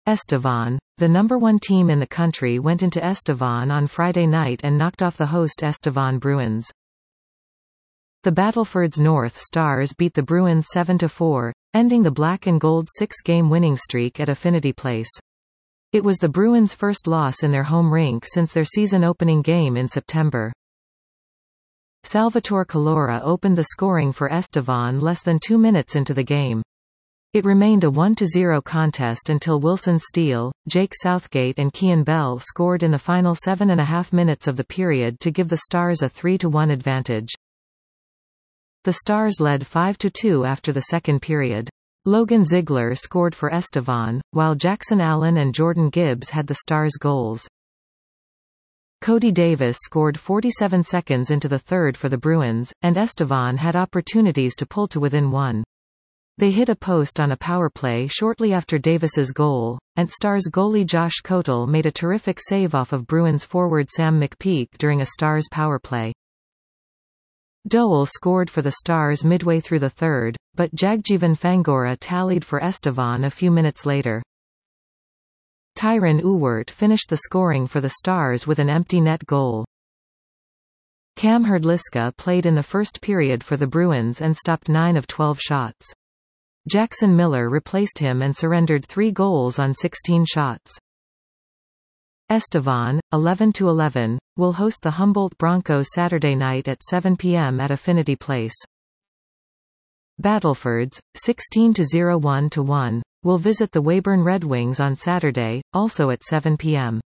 Estevan, the number 1 team in the country, went into Estevan on Friday night and knocked off the host Estevan Bruins. The Battleford's North Stars beat the Bruins 7-4, ending the black and gold 6-game winning streak at Affinity Place. It was the Bruins' first loss in their home rink since their season-opening game in September. Salvatore Calora opened the scoring for Estevan less than 2 minutes into the game. It remained a 1-0 contest until Wilson Steele, Jake Southgate and Kian Bell scored in the final 7.5 minutes of the period to give the Stars a 3-1 advantage. The Stars led 5-2 after the second period. Logan Ziegler scored for Estevan, while Jackson Allen and Jordan Gibbs had the Stars' goals. Cody Davis scored 47 seconds into the third for the Bruins, and Estevan had opportunities to pull to within one. They hit a post on a power play shortly after Davis's goal, and Stars goalie Josh Kotel made a terrific save off of Bruins forward Sam McPeak during a Stars power play. Dowell scored for the Stars midway through the third, but Jagjeevan Fangora tallied for Estevan a few minutes later. Tyron Ewert finished the scoring for the Stars with an empty net goal. Cam Hrdlicka played in the first period for the Bruins and stopped 9 of 12 shots. Jackson Miller replaced him and surrendered 3 goals on 16 shots. Estevan, 11-11, will host the Humboldt Broncos Saturday night at 7 p.m. at Affinity Place. Battlefords, 16-0-1-1, will visit the Weyburn Red Wings on Saturday, also at 7 p.m.